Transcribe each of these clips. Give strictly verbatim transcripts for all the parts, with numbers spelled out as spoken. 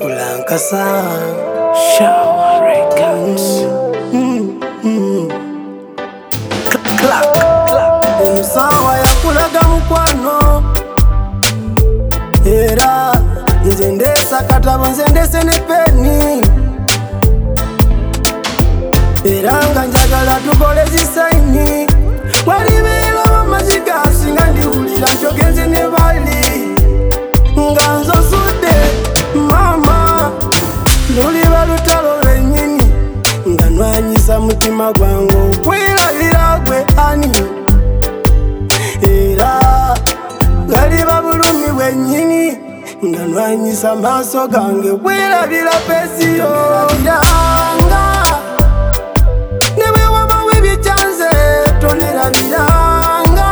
Ulankasa Show Records. mm, mm. Clack, clack. Musawa yakulaga mukwano era nze ndesa katabo nze ndese ne peni era nga njagala tukole zisaini walibeera wamaziga singa ndiwulira kyogenze ne bali nga nzosudde mama luliba lutalo lwennyini nga nwanyisa mutima gwange okwirabira gwe ani era galiba bulumi bwennyini nga nwanyisa maaso gange okwirabira pesiyo iranga ne bwe wabawo ebyekyanze tonerabiranga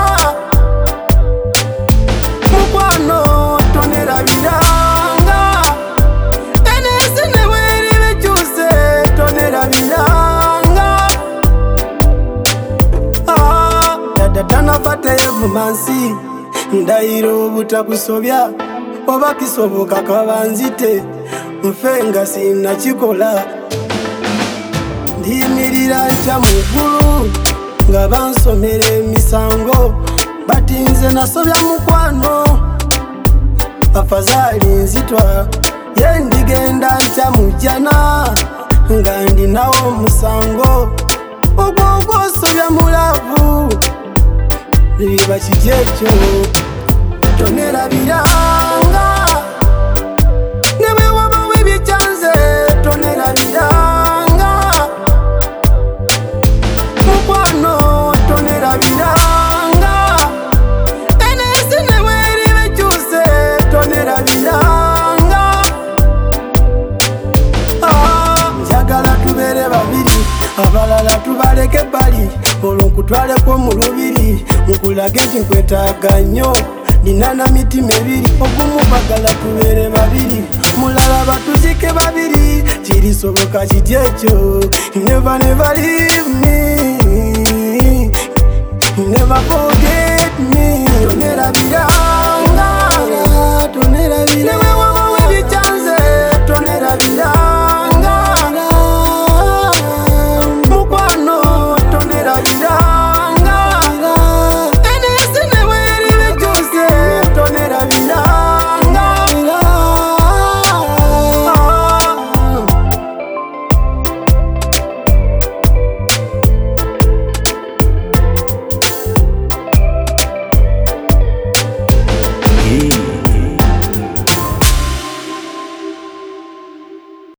mukwano tonerabiranga enesi ne bweri bekyuse tonerabiranga ah, dada tanafateyo bumansi ndayira obutakusobya oba kisoboka kabanzite nfe nga sinakikola ndiyimirira ntya mu ggulu nga bansomera emisango bati nze nasobya mukwano afazaali nzitwa ye ndigenda ntya mujjana nga ndinawo omusango ogwo ogwosobya mulavu biba kiti ekyo tonerabiranga ne bwe wabawo ebyekyanze tonerabiranga mukwano tonerabiranga enesi ne bweri bekyuse tonerabiranga ah, njagala tubeere babiri abalala tubaleke ebbali olwo nkutwaleko mu lubiri nkulage nti nkwetaaga nnyo nina na mitima ebiri ogumu bagala tubeere babiri mulala batuzike babiri kirisoboka kiti ekyo never never leave me never forget me tonerabiranga tonerabiranga